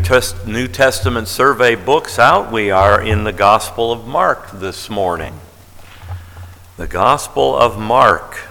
New Testament survey books out, we are in the Gospel of Mark this morning. The Gospel of Mark.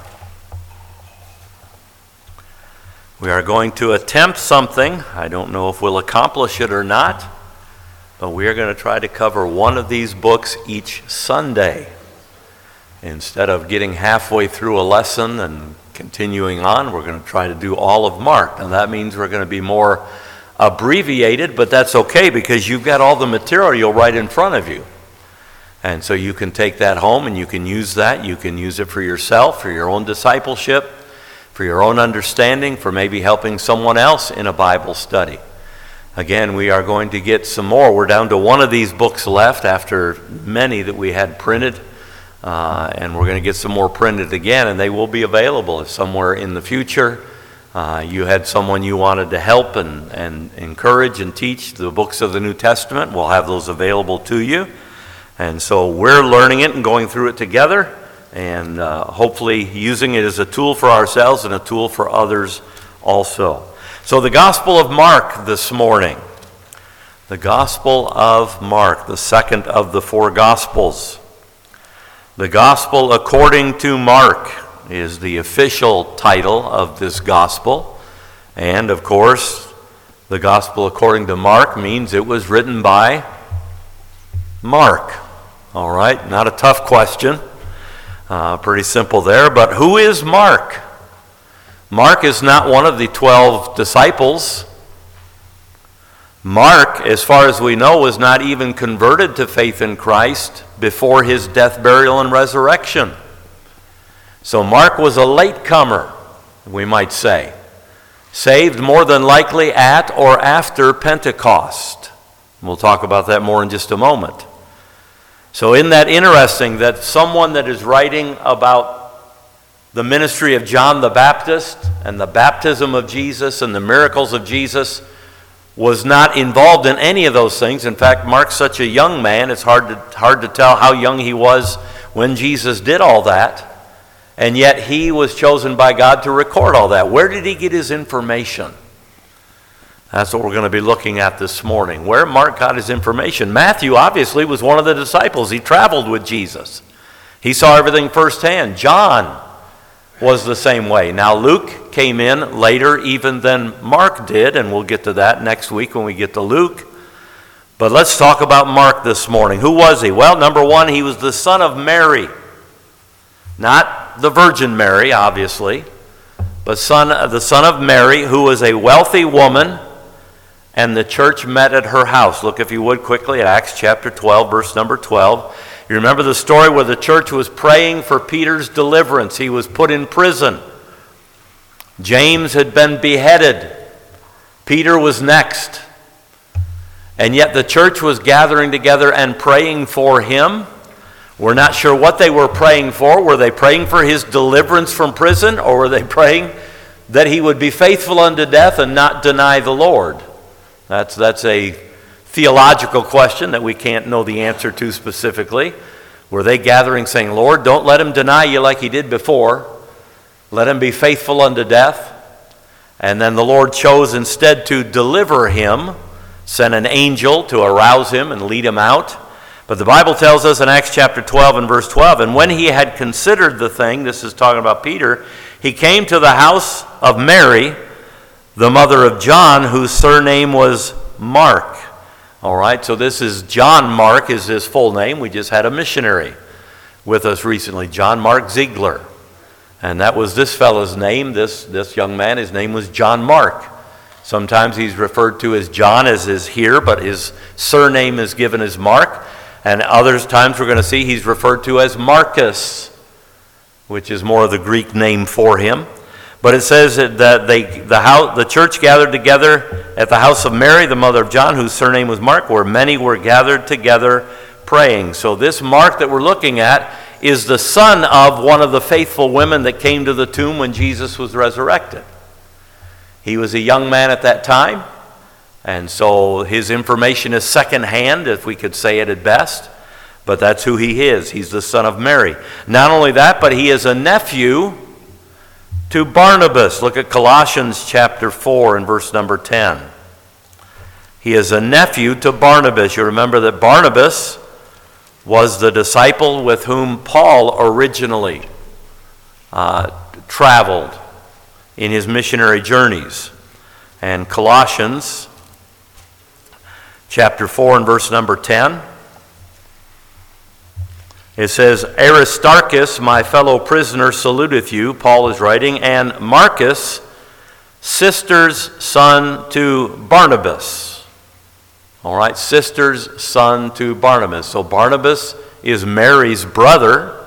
We are going to attempt something. I don't know if we'll accomplish it or not, but we are going to try to cover one of these books each Sunday. Instead of getting halfway through a lesson and continuing on, we're going to try to do all of Mark. And that means we're going to be more abbreviated, but that's okay because you've got all the material right in front of you. And so you can take that home and you can use that. You can use it for yourself, for your own discipleship, for your own understanding, for maybe helping someone else in a Bible study. Again, we are going to get some more. We're down to one of these books left after many that we had printed. And we're going to get some more printed again, and they will be available if somewhere in the future you had someone you wanted to help and encourage and teach the books of the New Testament. We'll have those available to you. And so we're learning it and going through it together and hopefully using it as a tool for ourselves and a tool for others also. So the Gospel of Mark this morning. The Gospel of Mark, the second of the four Gospels. The Gospel according to Mark is the official title of this Gospel. And, of course, the Gospel according to Mark means it was written by Mark. All right, not a tough question. Pretty simple there. But who is Mark? Mark is not one of the 12 disciples. Mark, as far as we know, was not even converted to faith in Christ before his death, burial, and resurrection. So Mark was a latecomer, we might say, saved more than likely at or after Pentecost. We'll talk about that more in just a moment. So isn't that interesting that someone that is writing about the ministry of John the Baptist and the baptism of Jesus and the miracles of Jesus was not involved in any of those things. In fact, Mark's such a young man, it's hard to tell how young he was when Jesus did all that. And yet he was chosen by God to record all that. Where did he get his information? That's what we're going to be looking at this morning. Where Mark got his information. Matthew obviously was one of the disciples. He traveled with Jesus. He saw everything firsthand. John was the same way. Now Luke came in later even than Mark did, and we'll get to that next week when we get to Luke. But let's talk about Mark this morning. Who was he? Well, number one, he was the son of Mary. Not the Virgin Mary, obviously, but the son of Mary, who was a wealthy woman, and the church met at her house. Look, if you would, quickly at Acts chapter 12, verse number 12. You remember the story where the church was praying for Peter's deliverance. He was put in prison. James had been beheaded. Peter was next. And yet the church was gathering together and praying for him. We're not sure what they were praying for. Were they praying for his deliverance from prison, or were they praying that he would be faithful unto death and not deny the Lord? That's a theological question that we can't know the answer to specifically. Were they gathering saying, Lord, don't let him deny you like he did before. Let him be faithful unto death. And then the Lord chose instead to deliver him, sent an angel to arouse him and lead him out. But the Bible tells us in Acts chapter 12 and verse 12, and when he had considered the thing, this is talking about Peter, he came to the house of Mary, the mother of John, whose surname was Mark. All right, so this is John Mark is his full name. We just had a missionary with us recently, John Mark Ziegler. And that was this fellow's name, this young man. His name was John Mark. Sometimes he's referred to as John, as is here, but his surname is given as Mark. And other times we're going to see he's referred to as Marcus, which is more of the Greek name for him. But it says that the church gathered together at the house of Mary, the mother of John, whose surname was Mark, where many were gathered together praying. So this Mark that we're looking at is the son of one of the faithful women that came to the tomb when Jesus was resurrected. He was a young man at that time, and so his information is secondhand, if we could say it at best. But that's who he is. He's the son of Mary. Not only that, but he is a nephew to Barnabas. Look at Colossians chapter 4 and verse number 10. He is a nephew to Barnabas. You remember that Barnabas was the disciple with whom Paul originally traveled in his missionary journeys. And Colossians chapter 4 and verse number 10, it says, Aristarchus, my fellow prisoner, saluteth you, Paul is writing, and Marcus, sister's son to Barnabas. All right, sister's son to Barnabas. So Barnabas is Mary's brother,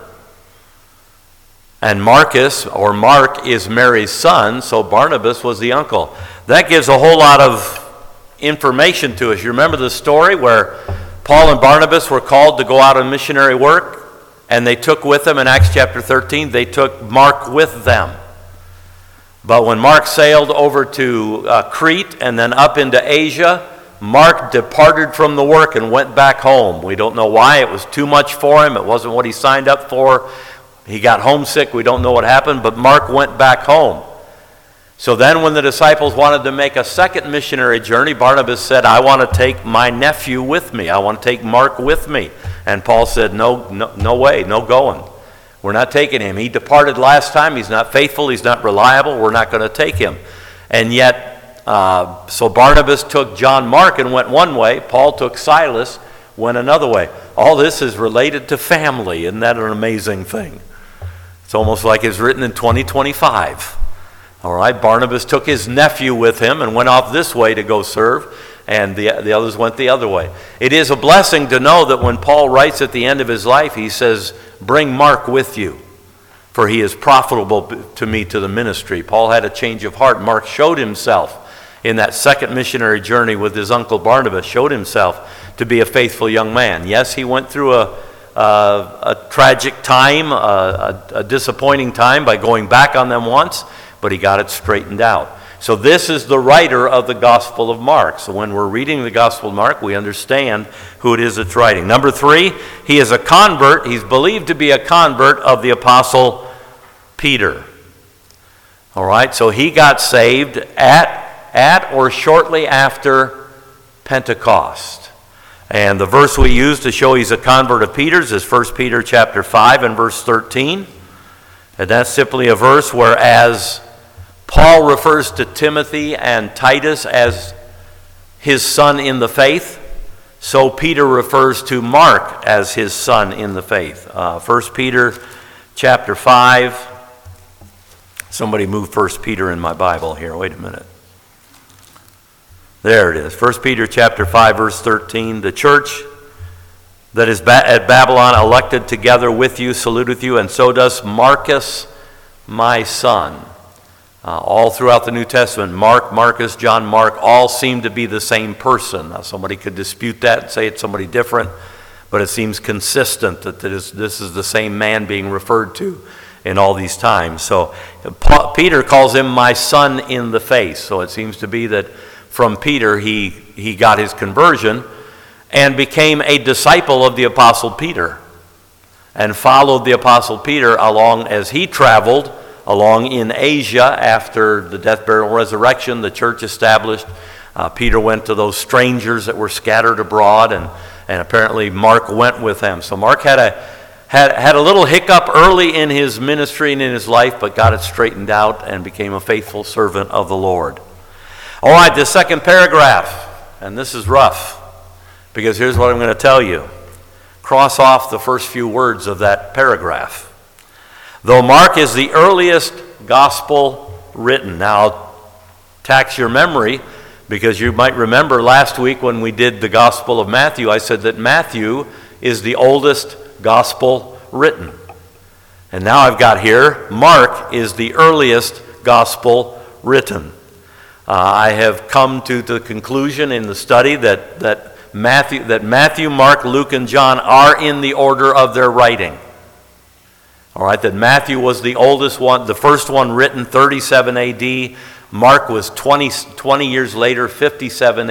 and Mark is Mary's son, so Barnabas was the uncle. That gives a whole lot of information to us. You remember the story where Paul and Barnabas were called to go out on missionary work, and they took with them in Acts chapter 13, they took Mark with them. But when Mark sailed over to Crete and then up into Asia, Mark departed from the work and went back home. We don't know why. It was too much for him. It wasn't what he signed up for. He got homesick. We don't know what happened, but Mark went back home. So then when the disciples wanted to make a second missionary journey, Barnabas said, I want to take my nephew with me. I want to take Mark with me. And Paul said, no way, no going. We're not taking him. He departed last time. He's not faithful. He's not reliable. We're not going to take him. And yet, so Barnabas took John Mark and went one way. Paul took Silas, went another way. All this is related to family. Isn't that an amazing thing? It's almost like it's written in 2025. All right, Barnabas took his nephew with him and went off this way to go serve, and the others went the other way. It is a blessing to know that when Paul writes at the end of his life, he says, bring Mark with you, for he is profitable to me to the ministry. Paul had a change of heart. Mark showed himself in that second missionary journey with his uncle Barnabas, showed himself to be a faithful young man. Yes, he went through a tragic time, a disappointing time by going back on them once, but he got it straightened out. So this is the writer of the Gospel of Mark. So when we're reading the Gospel of Mark, we understand who it is that's writing. Number 3, he is a convert. He's believed to be a convert of the Apostle Peter. All right, so he got saved at or shortly after Pentecost. And the verse we use to show he's a convert of Peter's is 1 Peter chapter 5 and verse 13. And that's simply a verse where as Paul refers to Timothy and Titus as his son in the faith, so Peter refers to Mark as his son in the faith. 1 Peter chapter 5. Somebody move 1 Peter in my Bible here. Wait a minute. There it is. 1 Peter chapter 5, verse 13. The church that is at Babylon elected together with you, saluteth you, and so does Marcus, my son. All throughout the New Testament, Mark, Marcus, John Mark, all seem to be the same person. Now, somebody could dispute that and say it's somebody different, but it seems consistent that this is the same man being referred to in all these times. So Peter calls him my son in the faith. So it seems to be that from Peter he got his conversion and became a disciple of the Apostle Peter and followed the Apostle Peter along as he traveled along in Asia after the death, burial, and resurrection, the church established. Peter went to those strangers that were scattered abroad, and apparently Mark went with them. So Mark had a little hiccup early in his ministry and in his life, but got it straightened out and became a faithful servant of the Lord. All right, the second paragraph, and this is rough, because here's what I'm going to tell you. Cross off the first few words of that paragraph. Though Mark is the earliest gospel written. Now, I'll tax your memory, because you might remember last week when we did the Gospel of Matthew, I said that Matthew is the oldest gospel written. And now I've got here, Mark is the earliest gospel written. I have come to the conclusion in the study that Matthew, Mark, Luke, and John are in the order of their writing. All right, that Matthew was the oldest one, the first one written 37 AD. Mark was 20 years later, 57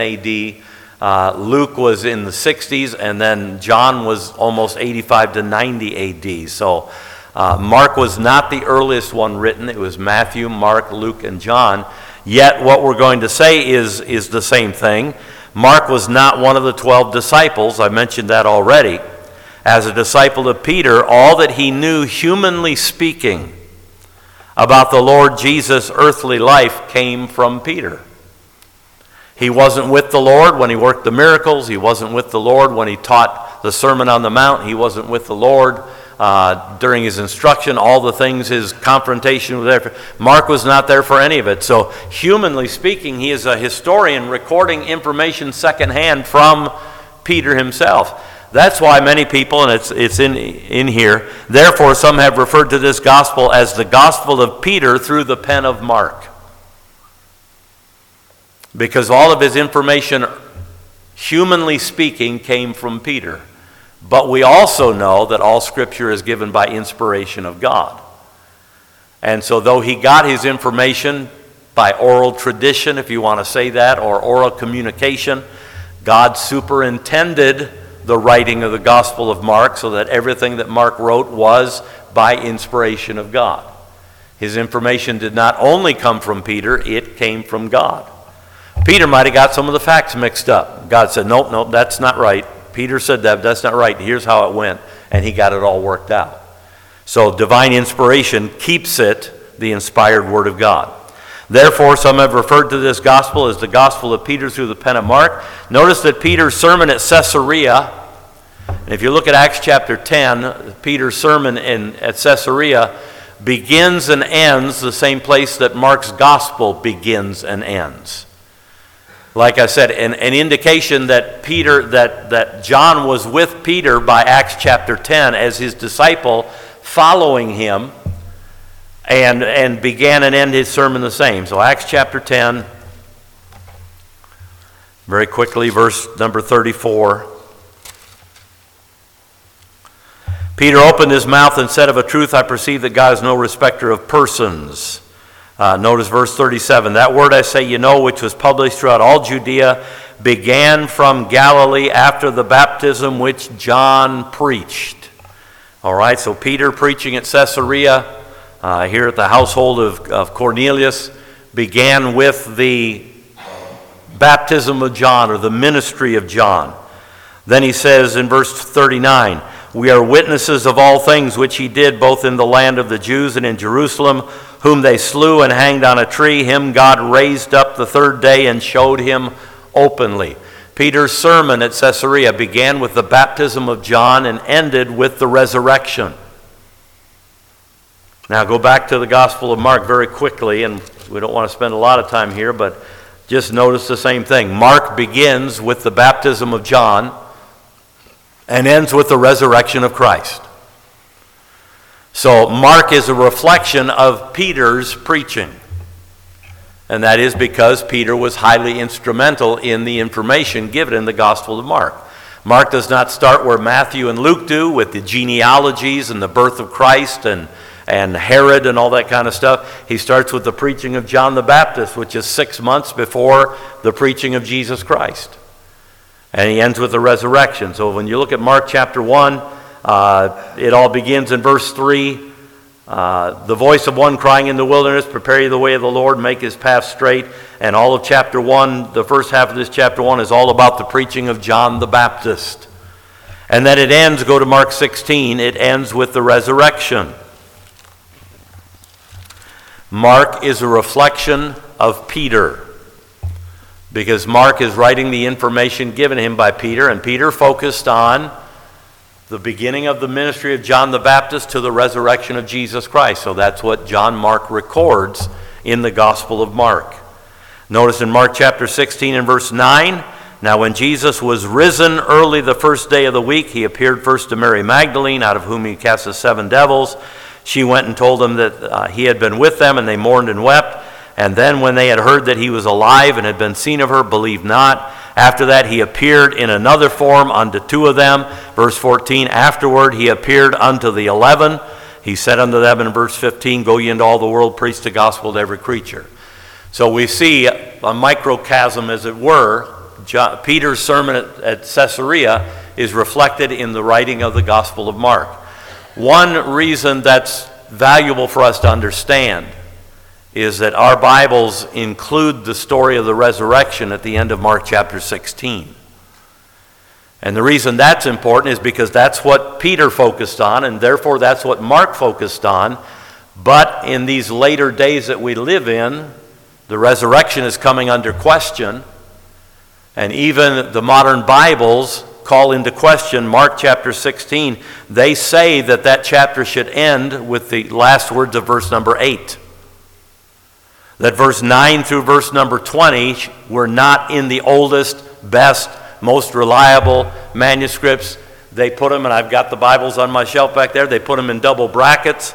AD. Luke was in the 60s, and then John was almost 85 to 90 AD. So Mark was not the earliest one written. It was Matthew, Mark, Luke, and John. Yet what we're going to say is the same thing. Mark was not one of the 12 disciples. I mentioned that already. As a disciple of Peter, all that he knew, humanly speaking, about the Lord Jesus' earthly life came from Peter. He wasn't with the Lord when he worked the miracles. He wasn't with the Lord when he taught the Sermon on the Mount. He wasn't with the Lord during his instruction, all the things, his confrontation was there. Mark was not there for any of it. So humanly speaking, he is a historian recording information secondhand from Peter himself. That's why many people, and it's in here, therefore some have referred to this gospel as the gospel of Peter through the pen of Mark. Because all of his information, humanly speaking, came from Peter. But we also know that all Scripture is given by inspiration of God. And so though he got his information by oral tradition, if you want to say that, or oral communication, God superintended the writing of the Gospel of Mark so that everything that Mark wrote was by inspiration of God. His information did not only come from Peter, it came from God. Peter might have got some of the facts mixed up. God said, nope, that's not right. Peter said that's not right. Here's how it went. And he got it all worked out. So divine inspiration keeps it the inspired word of God. Therefore, some have referred to this gospel as the gospel of Peter through the pen of Mark. Notice that Peter's sermon at Caesarea, and if you look at Acts chapter 10, Peter's sermon at Caesarea begins and ends the same place that Mark's gospel begins and ends. Like I said, an indication that that John was with Peter by Acts chapter 10 as his disciple, following him, and began and ended his sermon the same. So Acts chapter 10, very quickly, verse number 34. Peter opened his mouth and said, "Of a truth I perceive that God is no respecter of persons." Notice verse 37. That word I say, you know, which was published throughout all Judea, began from Galilee after the baptism which John preached. All right, so Peter preaching at Caesarea, here at the household of Cornelius, began with the baptism of John, or the ministry of John. Then he says in verse 39, we are witnesses of all things which he did, both in the land of the Jews and in Jerusalem, whom they slew and hanged on a tree. Him God raised up the third day and showed him openly. Peter's sermon at Caesarea began with the baptism of John and ended with the resurrection. Now go back to the Gospel of Mark very quickly, and we don't want to spend a lot of time here, but just notice the same thing. Mark begins with the baptism of John and ends with the resurrection of Christ. So Mark is a reflection of Peter's preaching. And that is because Peter was highly instrumental in the information given in the Gospel of Mark. Mark does not start where Matthew and Luke do, with the genealogies and the birth of Christ and Herod and all that kind of stuff. He starts with the preaching of John the Baptist, which is 6 months before the preaching of Jesus Christ. And he ends with the resurrection. So when you look at Mark chapter 1, it all begins in verse 3. The voice of one crying in the wilderness, prepare ye the way of the Lord, make his path straight. And all of chapter 1, the first half of this chapter 1 is all about the preaching of John the Baptist. And then it ends, go to Mark 16, it ends with the resurrection. Mark is a reflection of Peter, because Mark is writing the information given him by Peter, and Peter focused on the beginning of the ministry of John the Baptist to the resurrection of Jesus Christ. So that's what John Mark records in the Gospel of Mark. Notice in Mark chapter 16 and verse 9, now when Jesus was risen early the first day of the week, he appeared first to Mary Magdalene, out of whom he cast the 7 devils. She went and told them that he had been with them, and they mourned and wept. And then when they had heard that he was alive and had been seen of her, believed not. After that he appeared in another form unto 2 of them. Verse 14, afterward he appeared unto the 11. He said unto them in verse 15, go ye into all the world, preach the gospel to every creature. So we see a microcosm, as it were. Peter's sermon at Caesarea is reflected in the writing of the Gospel of Mark. One reason that's valuable for us to understand is that our Bibles include the story of the resurrection at the end of Mark chapter 16. And the reason that's important is because that's what Peter focused on, and therefore that's what Mark focused on. But in these later days that we live in, the resurrection is coming under question, and even the modern Bibles call into question Mark chapter 16. They say that that chapter should end with the last words of verse number 8. That verse 9 through verse number 20 were not in the oldest, best, most reliable manuscripts. They put them, and I've got the Bibles on my shelf back there, they put them in double brackets.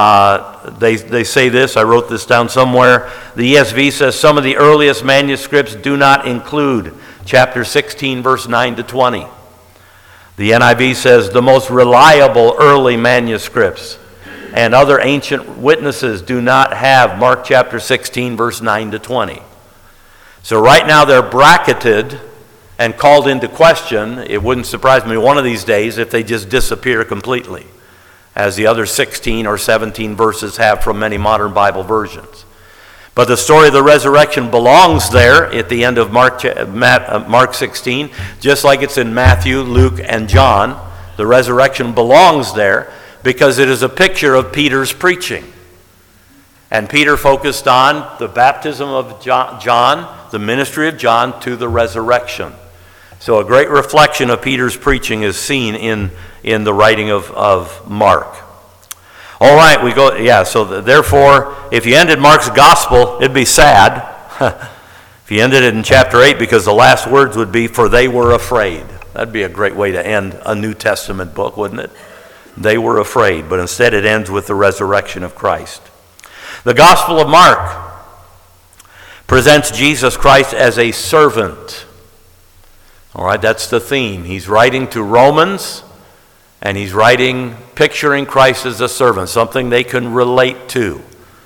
They say this, I wrote this down somewhere. The ESV says some of the earliest manuscripts do not include chapter 16, verse 9 to 20. The NIV says the most reliable early manuscripts and other ancient witnesses do not have Mark chapter 16, verse 9 to 20. So right now they're bracketed and called into question. It wouldn't surprise me one of these days if they just disappear completely, as the other 16 or 17 verses have from many modern Bible versions. But the story of the resurrection belongs there at the end of Mark 16, just like it's in Matthew, Luke, and John. The resurrection belongs there because it is a picture of Peter's preaching. And Peter focused on the baptism of John, the ministry of John, to the resurrection. So a great reflection of Peter's preaching is seen in the writing of Mark. All right, we go, so therefore, if you ended Mark's gospel, it'd be sad. If you ended it in chapter 8, because the last words would be, for they were afraid. That'd be a great way to end a New Testament book, wouldn't it? They were afraid, but instead it ends with the resurrection of Christ. The Gospel of Mark presents Jesus Christ as a servant. All right, that's the theme. He's writing to Romans, and he's writing, picturing Christ as a servant, something they can relate to.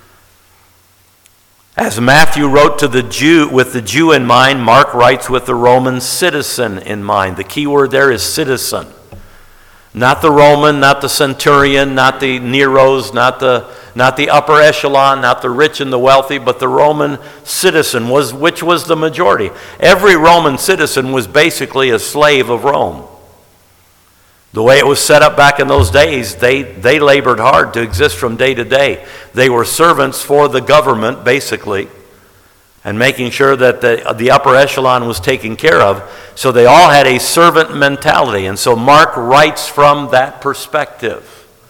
As Matthew wrote to the Jew, with the Jew in mind, Mark writes with the Roman citizen in mind. The key word there is citizen. Not the Roman, not the centurion, not the Neros, not the upper echelon, not the rich and the wealthy, but the Roman citizen, which was the majority. Every Roman citizen was basically a slave of Rome. The way it was set up back in those days, they labored hard to exist from day to day. They were servants for the government, basically, and making sure that the upper echelon was taken care of. So they all had a servant mentality. And so Mark writes from that perspective.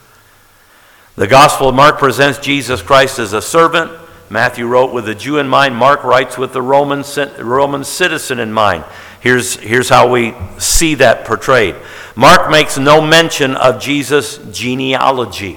The Gospel of Mark presents Jesus Christ as a servant. Matthew wrote with the Jew in mind. Mark writes with the Roman citizen in mind. Here's how we see that portrayed. Mark makes no mention of Jesus' genealogy.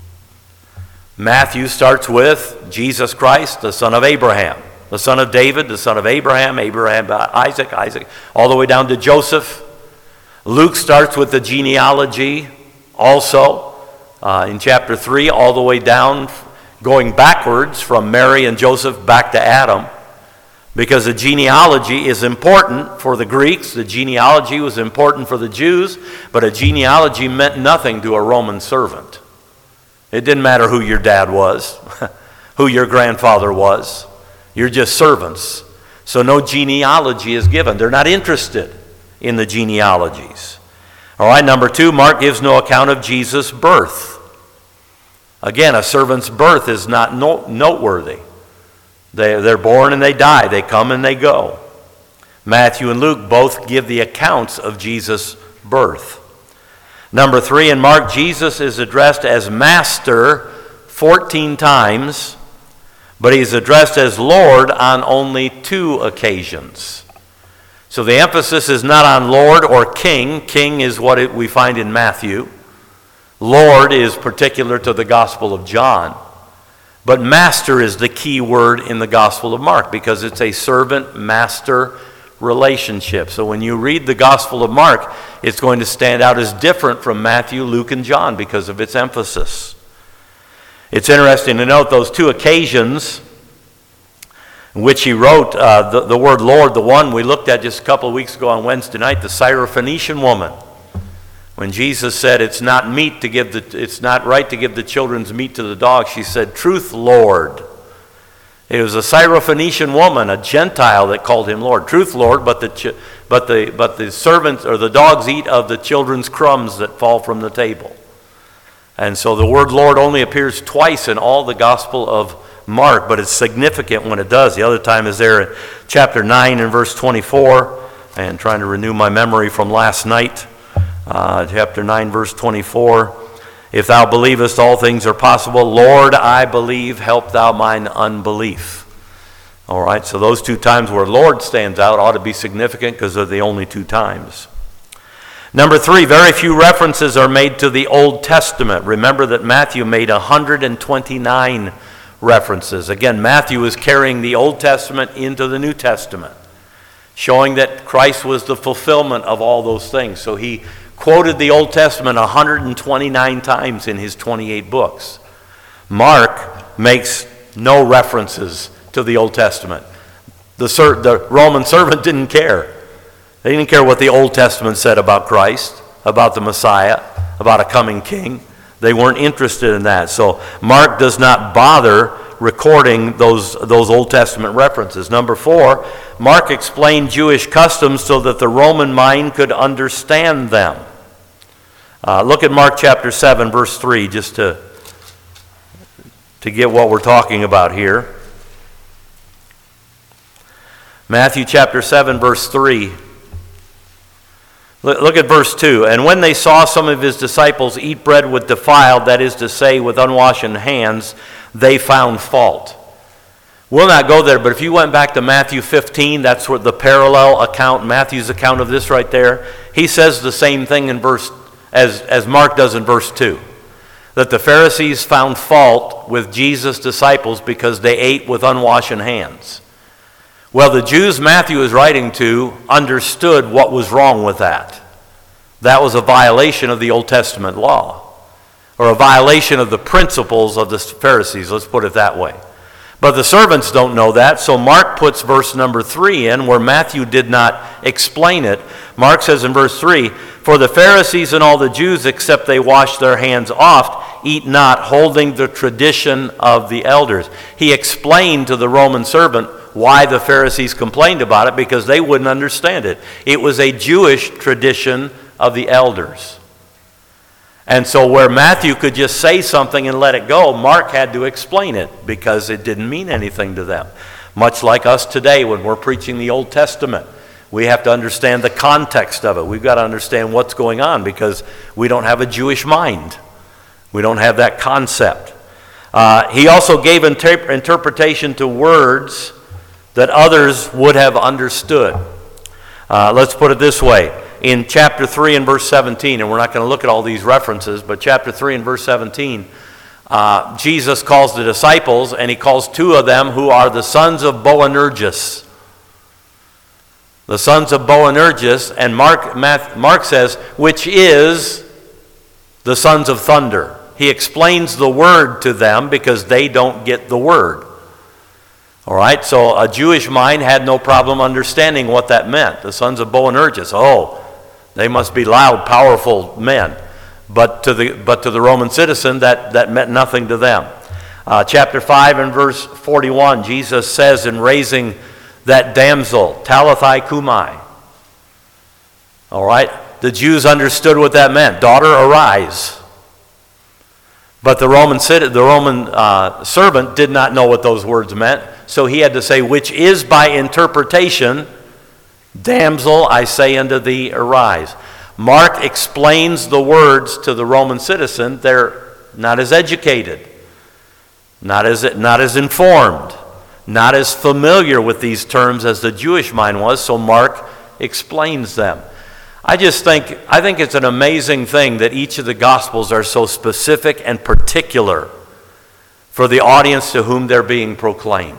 Matthew starts with Jesus Christ, the son of Abraham, the son of David, the son of Abraham, Isaac, all the way down to Joseph. Luke starts with the genealogy also in chapter 3, all the way down, going backwards from Mary and Joseph back to Adam. Because the genealogy is important for the Greeks, the genealogy was important for the Jews, but a genealogy meant nothing to a Roman servant. It didn't matter who your dad was, who your grandfather was. You're just servants. So no genealogy is given. They're not interested in the genealogies. All right, number 2, Mark gives no account of Jesus' birth. Again, a servant's birth is not noteworthy. They're born and they die. They come and they go. Matthew and Luke both give the accounts of Jesus' birth. Number 3, in Mark, Jesus is addressed as Master 14 times, but he's addressed as Lord on only 2 occasions. So the emphasis is not on Lord or King. King is what we find in Matthew. Lord is particular to the Gospel of John. But master is the key word in the Gospel of Mark because it's a servant-master relationship. So when you read the Gospel of Mark, it's going to stand out as different from Matthew, Luke, and John because of its emphasis. It's interesting to note those 2 occasions in which he wrote the word Lord, the one we looked at just a couple of weeks ago on Wednesday night, the Syrophoenician woman. When Jesus said it's not right to give the children's meat to the dogs, she said, "Truth, Lord." It was a Syrophoenician woman, a Gentile, that called him Lord. Truth, Lord, but the servants or the dogs eat of the children's crumbs that fall from the table. And so the word Lord only appears twice in all the Gospel of Mark, but it's significant when it does. The other time is there in chapter 9 and verse 24, and trying to renew my memory from last night. Chapter 9, verse 24. If thou believest, all things are possible. Lord, I believe, help thou mine unbelief. All right, so those two times where Lord stands out ought to be significant because they're the only two times. Number 3, very few references are made to the Old Testament. Remember that Matthew made 129 references. Again, Matthew is carrying the Old Testament into the New Testament, showing that Christ was the fulfillment of all those things. So he quoted the Old Testament 129 times in his 28 books. Mark makes no references to the Old Testament. The Roman servant didn't care. They didn't care what the Old Testament said about Christ, about the Messiah, about a coming king. They weren't interested in that. So Mark does not bother recording those Old Testament references. Number 4, Mark explained Jewish customs so that the Roman mind could understand them. Look at Mark chapter 7, verse 3, just to get what we're talking about here. Matthew chapter 7, verse 3. Look at verse 2. And when they saw some of his disciples eat bread with defiled, that is to say, with unwashed hands, they found fault. We'll not go there, but if you went back to Matthew 15, that's where the parallel account, Matthew's account of this right there, he says the same thing in as Mark does in verse 2. That the Pharisees found fault with Jesus' disciples because they ate with unwashed hands. Well, the Jews Matthew is writing to understood what was wrong with that. That was a violation of the Old Testament law, or a violation of the principles of the Pharisees, let's put it that way. But the servants don't know that, so Mark puts verse number 3 in where Matthew did not explain it. Mark says in verse 3, for the Pharisees and all the Jews, except they wash their hands oft, eat not, holding the tradition of the elders. He explained to the Roman servant why the Pharisees complained about it, because they wouldn't understand it. It was a Jewish tradition of the elders. And so where Matthew could just say something and let it go, Mark had to explain it because it didn't mean anything to them. Much like us today when we're preaching the Old Testament. We have to understand the context of it. We've got to understand what's going on because we don't have a Jewish mind. We don't have that concept. He also gave interpretation to words that others would have understood. Let's put it this way. In chapter 3 and verse 17, and we're not going to look at all these references, but chapter 3 and verse 17, Jesus calls the disciples, and he calls 2 of them who are the sons of Boanerges. The sons of Boanerges, and Mark says, which is the sons of thunder. He explains the word to them because they don't get the word. All right, so a Jewish mind had no problem understanding what that meant. The sons of Boanerges, they must be loud, powerful men. But to the Roman citizen, that meant nothing to them. Chapter 5 and verse 41, Jesus says in raising that damsel, Talitha Kumai. All right, the Jews understood what that meant. Daughter, arise. But the Roman servant did not know what those words meant. So he had to say, which is by interpretation, damsel, I say unto thee, arise. Mark explains the words to the Roman citizen. They're not as educated, not as informed, not as familiar with these terms as the Jewish mind was, so Mark explains them. I think it's an amazing thing that each of the Gospels are so specific and particular for the audience to whom they're being proclaimed.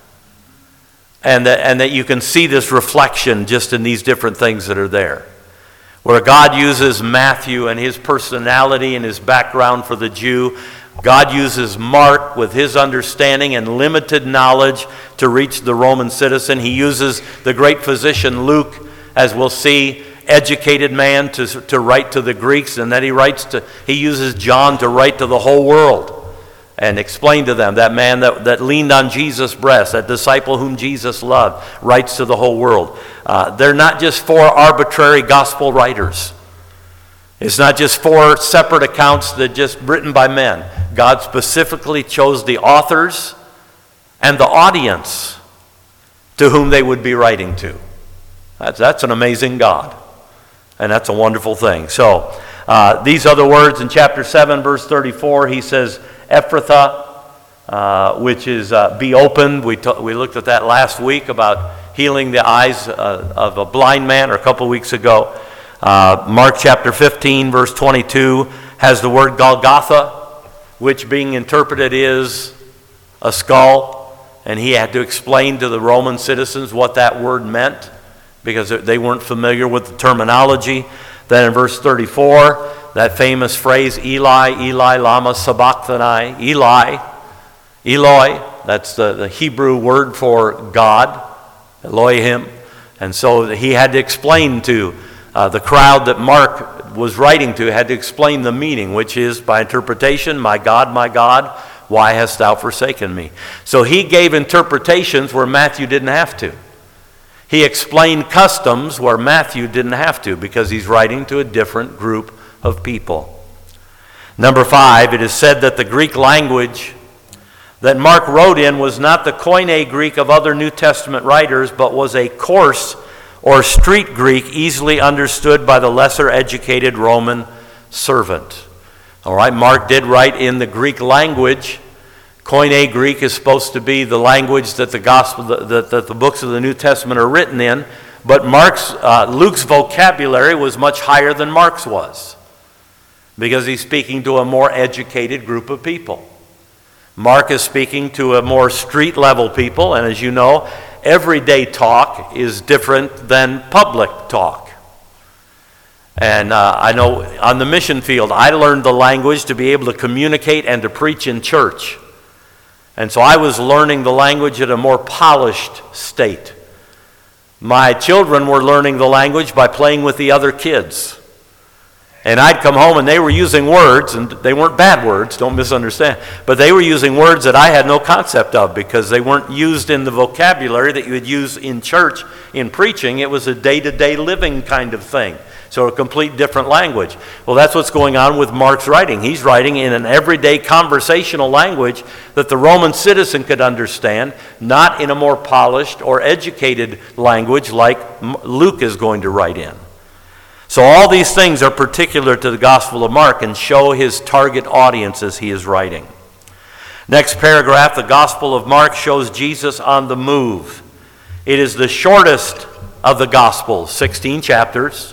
And that you can see this reflection just in these different things that are there. Where God uses Matthew and his personality and his background for the Jew. God uses Mark with his understanding and limited knowledge to reach the Roman citizen. He uses the great physician Luke, as we'll see, educated man to write to the Greeks. And then he uses John to write to the whole world. and explained to them. That man that leaned on Jesus' breast, that disciple whom Jesus loved, writes to the whole world. They're not just four arbitrary gospel writers. It's not just four separate accounts that just written by men. God specifically chose the authors and the audience to whom they would be writing to. That's an amazing God. And that's a wonderful thing. So, these are the words in chapter 7, verse 34. He says, Ephphatha, which is be opened. We looked at that last week about healing the eyes of a blind man, or a couple weeks ago. Mark chapter 15, verse 22, has the word Golgotha, which being interpreted is a skull. And he had to explain to the Roman citizens what that word meant, because they weren't familiar with the terminology. Then in verse 34, that famous phrase, Eli, Eli, lama sabachthani. Eloi, that's the Hebrew word for God, Elohim. And so he had to explain to the crowd that Mark was writing to, had to explain the meaning, which is, by interpretation, my God, why hast thou forsaken me? So he gave interpretations where Matthew didn't have to. He explained customs where Matthew didn't have to, because he's writing to a different group of people. Number 5, it is said that the Greek language that Mark wrote in was not the Koine Greek of other New Testament writers, but was a coarse or street Greek easily understood by the lesser educated Roman servant. All right, Mark did write in the Greek language. Koine Greek is supposed to be the language that that the books of the New Testament are written in, but Luke's vocabulary was much higher than Mark's was, because he's speaking to a more educated group of people. Mark is speaking to a more street level people, and as you know, everyday talk is different than public talk. And I know on the mission field, I learned the language to be able to communicate and to preach in church. And so I was learning the language at a more polished state. My children were learning the language by playing with the other kids. And I'd come home and they were using words, and they weren't bad words, don't misunderstand, but they were using words that I had no concept of, because they weren't used in the vocabulary that you would use in church in preaching. It was a day-to-day living kind of thing. So a complete different language. Well, that's what's going on with Mark's writing. He's writing in an everyday conversational language that the Roman citizen could understand, not in a more polished or educated language like Luke is going to write in. So all these things are particular to the Gospel of Mark and show his target audience as he is writing. Next paragraph, the Gospel of Mark shows Jesus on the move. It is the shortest of the Gospels, 16 chapters,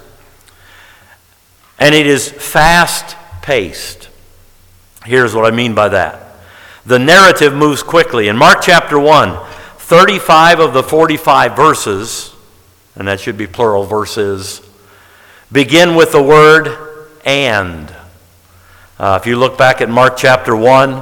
and it is fast-paced. Here's what I mean by that. The narrative moves quickly. In Mark chapter 1, 35 of the 45 verses, and that should be plural verses, begin with the word "and." If you look back at Mark chapter 1,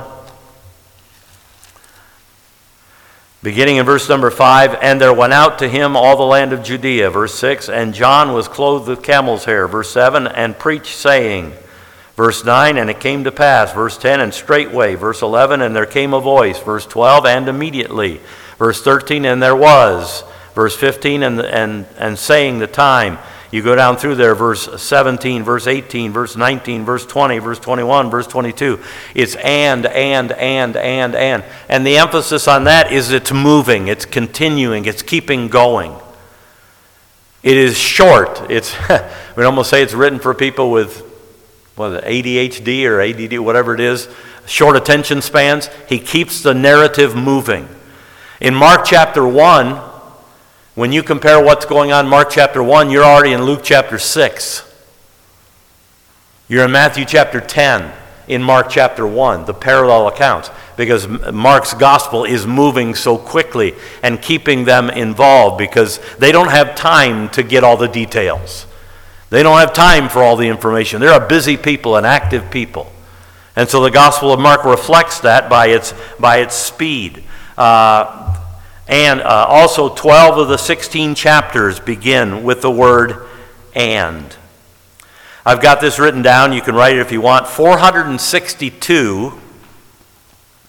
beginning in verse number 5, "And there went out to him all the land of Judea," verse 6, "and John was clothed with camel's hair," verse 7, "and preached saying," verse 9, "and it came to pass," verse 10, "and straightway," verse 11, "and there came a voice," verse 12, "and immediately," verse 13, "and there was," verse 15, and saying the time. You go down through there, verse 17, verse 18, verse 19, verse 20, verse 21, verse 22. It's and. And the emphasis on that is it's moving, it's continuing, it's keeping going. It is short. We'd almost say it's written for people with ADHD or ADD, whatever it is, short attention spans. He keeps the narrative moving. In Mark chapter 1, when you compare what's going on in Mark chapter 1, you're already in Luke chapter 6. You're in Matthew chapter 10 in Mark chapter 1, the parallel accounts, because Mark's gospel is moving so quickly and keeping them involved, because they don't have time to get all the details. They don't have time for all the information. They're a busy people, an active people. And so the Gospel of Mark reflects that by its speed. And also 12 of the 16 chapters begin with the word "and." I've got this written down. You can write it if you want. 462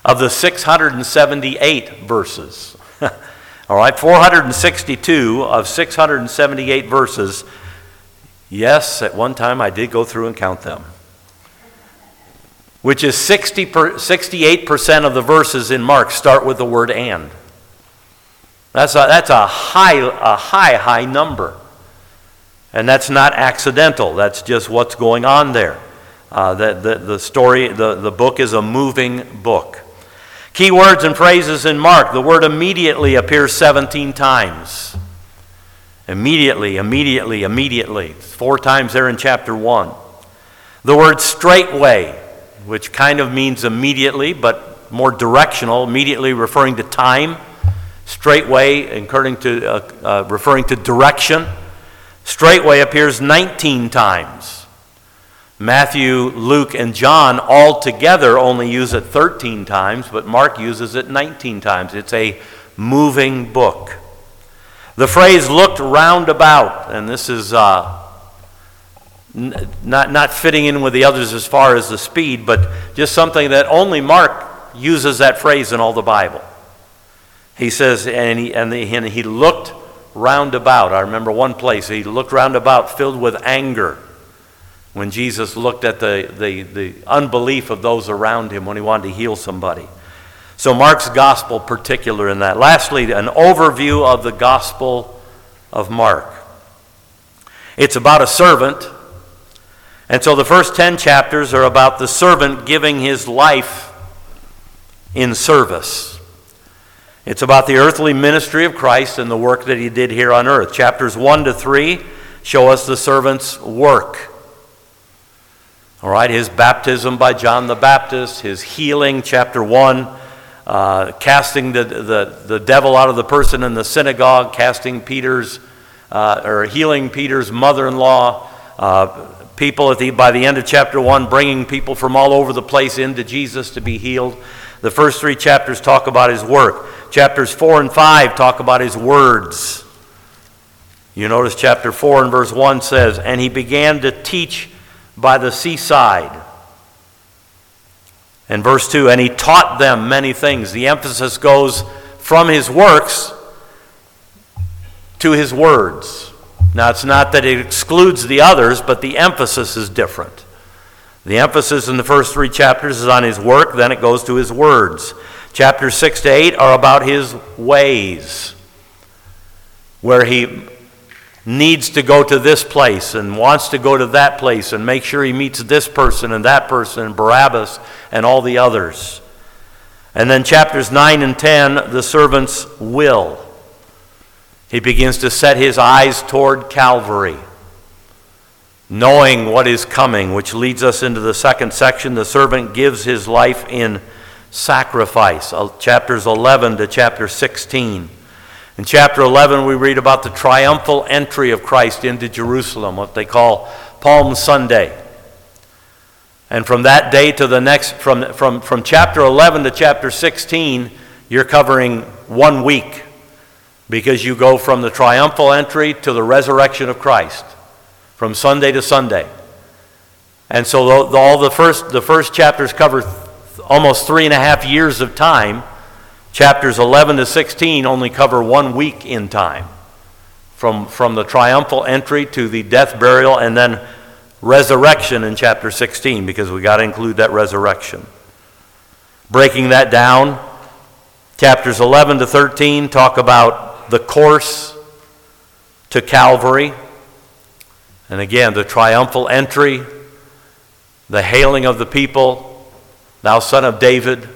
of the 678 verses. All right, 462 of 678 verses. Yes, at one time I did go through and count them. Which is 68% of the verses in Mark start with the word "and." That's a high number. And that's not accidental. That's just what's going on there. The story, the book is a moving book. Key words and phrases in Mark. The word "immediately" appears 17 times. Immediately. 4 times there in chapter 1. The word "straightway," which kind of means immediately, but more directional, immediately referring to time. Straightway referring to direction. Straightway appears 19 times. Matthew, Luke, and John all together only use it 13 times, but Mark uses it 19 times. It's a moving book. The phrase "looked round about," and this is not fitting in with the others as far as the speed, but just something that only Mark uses that phrase in all the Bible. He says, and he looked round about. I remember one place, he looked round about filled with anger when Jesus looked at the unbelief of those around him when he wanted to heal somebody. So Mark's gospel particular in that. Lastly, an overview of the gospel of Mark. It's about a servant. And so the first 10 chapters are about the servant giving his life in service. It's about the earthly ministry of Christ and the work that he did here on earth. Chapters 1 to 3 show us the servant's work. All right, his baptism by John the Baptist, his healing, chapter 1, casting the devil out of the person in the synagogue, healing Peter's mother-in-law, people by the end of chapter 1 bringing people from all over the place into Jesus to be healed. The first 3 chapters talk about his work. Chapters 4 and 5 talk about his words. You notice chapter 4 and verse 1 says, "And he began to teach by the seaside." And verse 2, "And he taught them many things." The emphasis goes from his works to his words. Now, it's not that it excludes the others, but the emphasis is different. The emphasis in the first 3 chapters is on his work, then it goes to his words. Chapters 6 to 8 are about his ways, where he needs to go to this place and wants to go to that place and make sure he meets this person and that person and Barabbas and all the others. And then chapters 9 and 10, the servant's will. He begins to set his eyes toward Calvary, knowing what is coming, which leads us into the second section. The servant gives his life in sacrifice, chapters 11 to chapter 16. In chapter 11, we read about the triumphal entry of Christ into Jerusalem, what they call Palm Sunday. And from that day to the next, from chapter 11 to chapter 16, you're covering 1 week, because you go from the triumphal entry to the resurrection of Christ, from Sunday to Sunday. And so all the first chapters cover almost 3.5 years of time. Chapters 11 to 16 only cover 1 week in time, from the triumphal entry to the death, burial, and then resurrection in chapter 16, because we got to include that resurrection. Breaking that down, chapters 11 to 13 talk about the course to Calvary. And again, the triumphal entry, the hailing of the people, "Thou Son of David,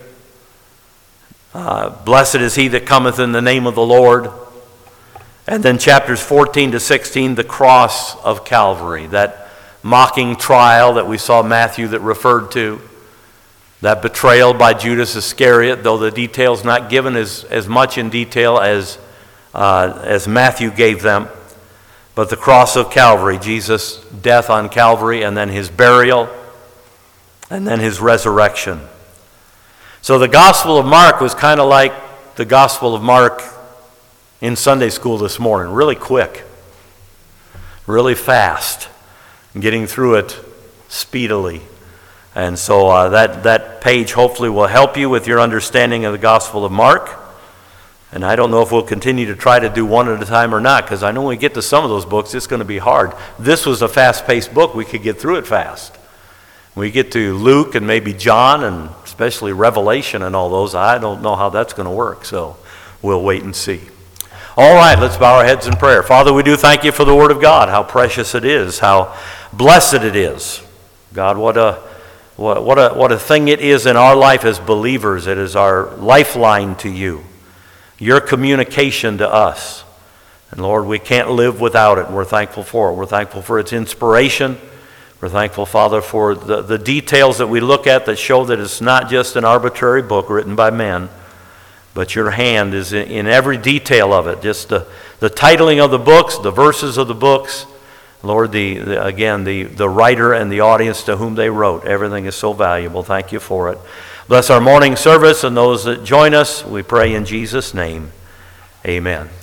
blessed is he that cometh in the name of the Lord." And then chapters 14 to 16, the cross of Calvary, that mocking trial that we saw Matthew that referred to, that betrayal by Judas Iscariot, though the details not given as much in detail as Matthew gave them. But the cross of Calvary, Jesus' death on Calvary, and then his burial, and then his resurrection. So the Gospel of Mark was kind of like the Gospel of Mark in Sunday school this morning. Really quick, really fast, getting through it speedily. And so that That page hopefully will help you with your understanding of the Gospel of Mark. And I don't know if we'll continue to try to do one at a time or not, because I know when we get to some of those books, it's going to be hard. This was a fast-paced book. We could get through it fast. When we get to Luke and maybe John, and especially Revelation and all those, I don't know how that's going to work, so we'll wait and see. All right, let's bow our heads in prayer. Father, we do thank you for the Word of God, how precious it is, how blessed it is. God, what a thing it is in our life as believers. It is our lifeline to you, your communication to us. And Lord, we can't live without it, and we're thankful for it. We're thankful for its inspiration. We're thankful, Father, for the details that we look at that show that it's not just an arbitrary book written by men, but your hand is in every detail of it. Just the titling of the books, the verses of the books, Lord, the writer and the audience to whom they wrote. Everything is so valuable. Thank you for it. Bless our morning service and those that join us. We pray in Jesus' name. Amen.